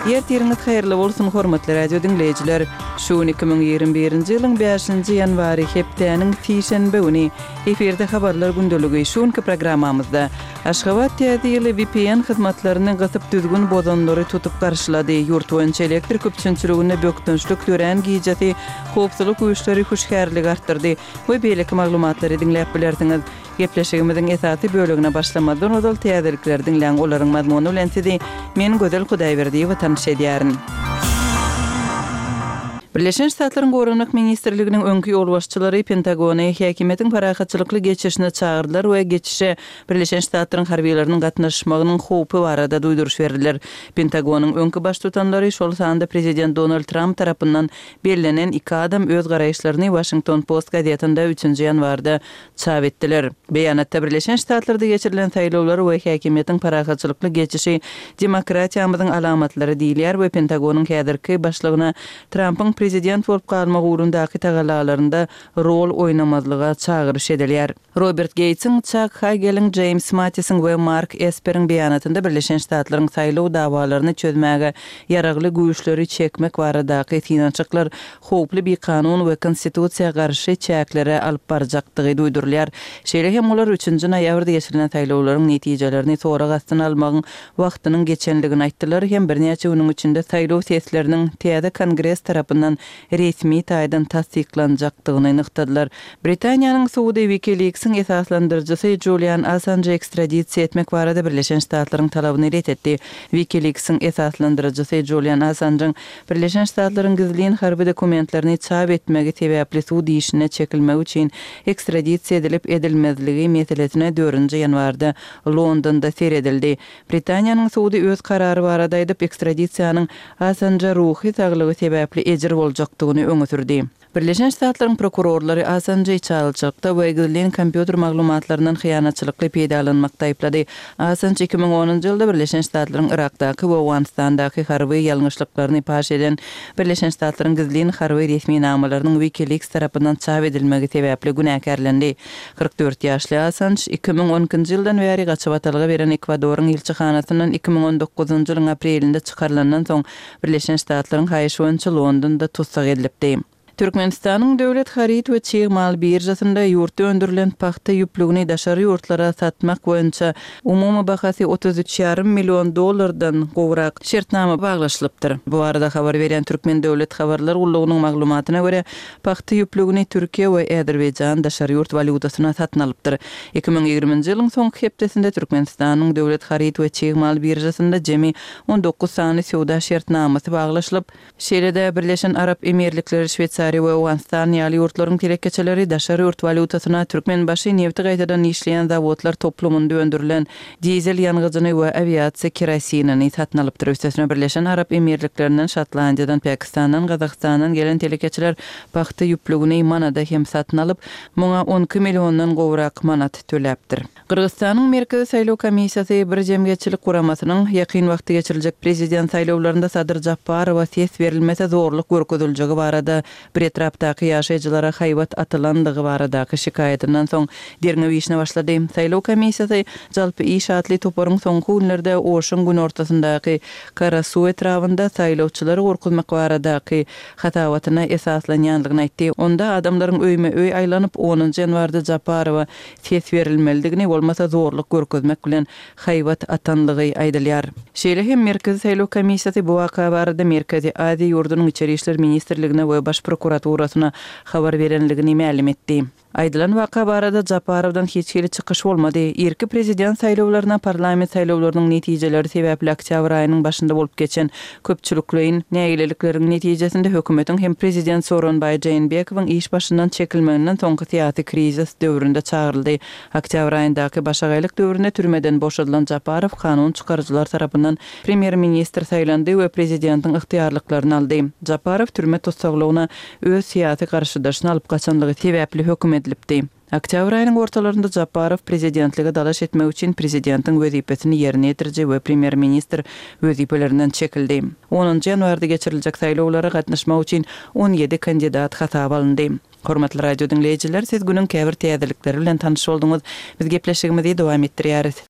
Ertiriniz hayırlı bolsun hormatly radio dinleyijiler. Şu 2021-nji ýylyň 5-nji ýanwary hepdeniň tiýşenbe güni eferde habarlar gündöligi şuňky programmamyzda Aşgabat täze VPN hyzmatlaryny gatyp düzgün bozanlary tutup garşylady. Ýurt boýunça elektr köpçünçiligine bökdünçlik dören giýjeti howpsuzlyk güýçleri huşgärlik artdyrdy. Bu beýleki maglumatlary dinläp bilersiňiz. Gepleşigimiziň esasy bölügine başlamadan odal täzeliklerden läň olaryň mazmuny bilen sizi men Gözel Hudaýberdiýew tanış edýärin. Birleşen Ştatlaryň Gorunmak Ministrliginiň öňkü ýol başçylary Pentagony häkimetiň parahatçylykly geçişine çağırdylar we geçişe Birleşen Ştatlaryň harbiýlarynyň gatnaşmagynyň howpy barada duýduruş berdiler. Pentagonyň öňkü baş tutanlary şol sanda Prezident Donald Trump tarapyndan belirlenen 2 adam öz garaýşlaryny Washington Post gazetinde 3-nji ýanwarda çap etdiler. Beýanatda Birleşen Ştatlarda geçirilen saýlawlar we häkimetiň parahatçylykly geçişi demokratiýamyzyň alamatlary diýilýär we Pentagonyň häzirki başlygyna Trumpyň prezident bolup kalmak uğrundaky tagalalarynda rol oynamazlyga çağırış edilýär. Robert Gatesiň, Chuck Hageliň, James Mattis'in we Mark Esper'in beýanatynda Birleşen Ştatlaryň saýlaw dawalaryny çözmäge ýaragly güýçleri çekmek baradaky finançyklar howply bir kanun we konstitusiýa garşy çäklere alyp barjakdygy duýdurulýar. Şeýle hem olar 3-nji noýabrda geçirilen saýlawlaryň netijelerini sonra gastyn almagyň wagtynyň geçenligini aýtdylar hem birnäçe günüň içinde saýlaw sesleriniň täze Kongres tarapyndan resmi taýdan tasdiklanjakdygyny nyktadylar. Britaniýanyň Suudi WikiLeaks'in esaslandyrjysy Julian Assange ekstradisiýa etmek barada Birleşen Ştatlaryň talabyny ret etdi. WikiLeaks'in esaslandyrjysy Julian Assange'ň Birleşen Ştatlaryň gizliň harby dokumentlerini çap etmegi sebäpli Suudi işine çekilmek üçin ekstradisiýa edilip edilmezligi meselesine 4-nji ýanwarda Londonda seredildi. Britaniýanyň Suudi öz karary barada edip ekstradisiýanyň Assange ruhy saglygy sebäpli ejir boljakdygyny öňe sürdi. Birleşen Ştatlaryň prokurorlary Assange çalçykda we gizliň kompýuter maglumatlarynyň hyýanatçylykly peýdalanmakda aýplady. Assange 2010-njy ýylda Birleşen Ştatlaryň Irakdaky we Awganistandaky harby ýalňyşlyklaryny paş eden Birleşen Ştatlaryň gizliň harby resmi namalarynyň WikiLeaks tarapyndan çap edilmegi sebäpli günäkärlendi. 44 ýaşly Assange 2012-njy ýyldan bäri gaçabatlyga beren Ekwadoryň ilçihanasynyň 2019-njy ýylyň aprelinde çykarlandan soň Birleşen Ştatlaryň haýyşy Londonda tutsak edilipdi. Türkmenistanyň döwlet harit we çiğ mal birjasynda ýurtda öndürilen paxta ýüplügini daşary ýurtlara satmak boýunça umumy bahasy $33,5 milyon gowrak şertnama baglaşylypdyr. Bu arada habar beren Türkmen döwlet habarlar gullugynyň maglumatyna görä paxta ýüplügini Türkiýe we Äzerbeýjan daşary ýurt valutasyna satyn alypdyr. 2020-nji ýylyň soňky hepdesinde Türkmenistanyň döwlet harit we çiğ mal birjasynda jemi 19 sany sowda şertnamasy baglaşylyp, şeýle-de Birleşen Arap Emirlikleri, Şwetsariýa we Awganistan ýaly ýurtlaryň telekeçeleri daşary ýurt valutasyna türkmen başy nefti gaýtadan işleýän zawodlar toplumynda öndürilen dizel ýangyjyny we aviasiýa kerosinini satyn alypdyr. Üstesine Birleşen Arap Emirliklerinden, Şotlandiýadan, Pakistandan, Gazakstandan gelen telekeçeler paxta ýüplügini manada hem satyn alyp, muňa 12 milliondan gowrak manat töläpdir. Kırgızstanyň Merkezi Saýlaw Komissiýasy bir jemgyýetçilik guramasynyň ýakyn wagtda geçiriljek prezident saýlawlarynda Sadyr Japarowa ses berilmese zorluk görkeziljegi barada bir etrapdaky ýaşaýjylara haýbat atylandygy baradaky şikaýetinden soň derňe işine başlady. Saýlaw komissiýasy jalpy iş atly toparyň soňky günlerde oşun gün ortasyndaky Karasuw etrafynda saýlawçylary gorkutmak baradaky hatawatyna esaslanýanlygyny aýtdy. Onda adamlaryň öýme-öý aýlanyp 10-njy ýanwarda Japarowa ses berilmelidigini bolmasa zorluk görkezmek bilen haýbat atanlygy aýdylýar. Şeýle hem Merkezi Saýlaw Komissiýasy bu waka barada Merkezi Aziýa ýurdunyň içeri işler ministrligine we baş prokuraturasyna habar berenligini ma'lum etdi. Aýdylan waka barada Japarowdan hiç kili çykyş bolmady. Erki prezident saýlawlaryna parlament saýlawlarynyň netijeleri sebäpli oktýabr aýynyň başynda bolup geçen köpçülikliň näýilelikleriniň netijesinde hökümetiň hem prezident Soronbay Jeenbekowyň iş başyndan çekilmegininden soňky syýasy krizis döwründe çağryldy. Oktýabr aýyndaky başagaýlyk döwründe türmeden boşadylan Japarow kanun çykarjylar tarapyndan premier ministr saýlandy we prezidentiň ygtyýarlyklaryny aldy. Japarow türme tutsaglygyna öz syýasy garşydaşyny alyp gaçanlygy sebäpli hökümet edilipdi. Oktýabr aýynyň ortalarynda Japarow prezidentlige dalaş etmek üçin prezidentiň wezipesini ýerine ýetirji we premier ministr wezipelerinden çekildi. 10-njy ýanwarda geçiriljek saýlawlara gatnaşmak üçin 17 kandidat hasap alındy. Hormatly radio dinleyijiler, siz günüň käbir täzelikleri bilen tanyş bolduňyz. Biz gepleşigimizi dowam etdirýäris.